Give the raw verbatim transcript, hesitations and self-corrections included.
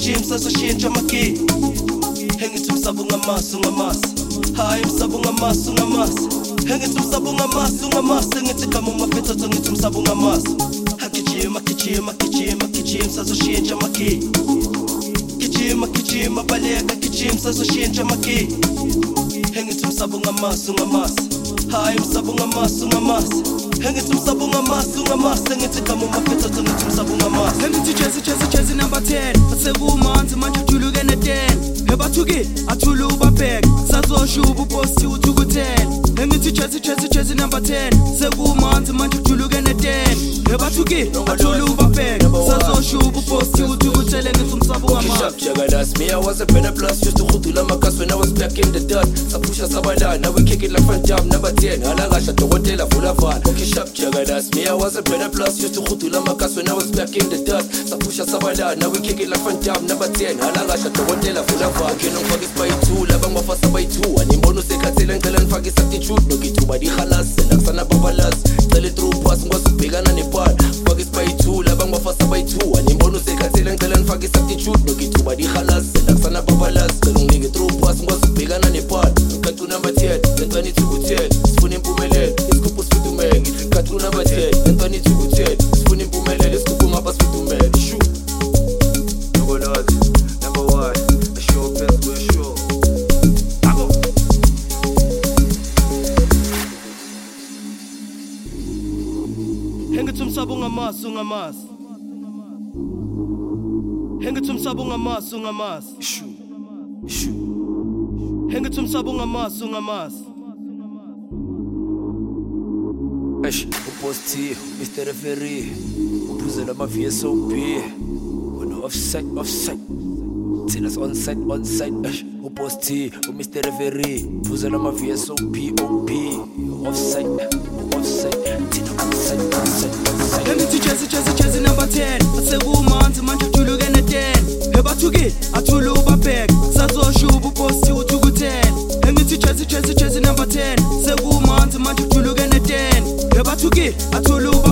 gijima sazoshintsha amagi hengithi umsaba ungamasi ungamasi hayi umsaba ungamasi ungamasi hengithi umsaba ungamasi ungamasi ngithi kama umafethatha ngithi umsaba ungamasi hagijima gijima gijima gijima sazoshintsha amagi gijima gijima baleka gijima sazoshintsha amagi hengithi umsaba ungamasi ungamasi hayi umsaba ungamasi ungamasi hengithi umsaba ungamasi ungamasi ngithi kama umafethatha ngithi umsaba ungamasi hengithi jazzy jazzy jazzy number ten asekumanzi manje ujuluke ne-ten hebathuki athula ubabheka sazoshuba uposti uthukutela hengithi jazzy jazzy jazzy number ten sekumanzi manje ujuluke ne-ten hebathuki athula ubabheka sazoshuba uposti uthukutela ngithi umsaba ungamasi Jagadas, me I was a better plus used to khudula makas when I was back in the dust sapusha sabala now we kick it like front jump number ten alagasha dokotela vula vala okay sharp Jagadas, me I was a better plus used to khudula makas when I was back in the dust sapusha sabala now we kick it like front jump number ten alagasha dokotela vula vala kino ngifaka isibayithu labanga bafasa bayithu animbono sekhathela ngicela ngifake substitute nokithuba di khalas nakusana babalas cele through pass ngosubhekana nepala ngifaka isibayithu labanga bafasa bayithu animbono sekhathela ngicela ngifake substitute nokithuba di khalas nakusana babalas cela nginike through pass ngosubhekana nepala ngicacuna number ten lentwana ithukuthela sifuna impumelelo isikuphu sifudumele ngithi ngicacuna number ten lentwana ithukuthela sifuna impumelelo isikuphu ngapha sifudumele shu nokolazi number one a show best we show abo hengithi umsaba ungamasi ungamasi hengithi umsaba ungamasi ungamasi shu shu hengithi umsaba ungamasi ungamasi Eish, uposti, Mister Referee, uphuzela ama-V S O P, wena offside, offside, thina onside, onside, eish, uposti, Mister Referee, uphuzela ama-V S O P, O P, offside, offside, thina onside, onside, onside. hengithi jazzy jazzy jazzy number ten asekumanzi manje ujuluke ne-ten hebathuki athula ubabheka sazoshuba uposti uthukutela hengithi jazzy jazzy jazzy number ten sekumanzi manje ujuluke ne-ten hebathuki athula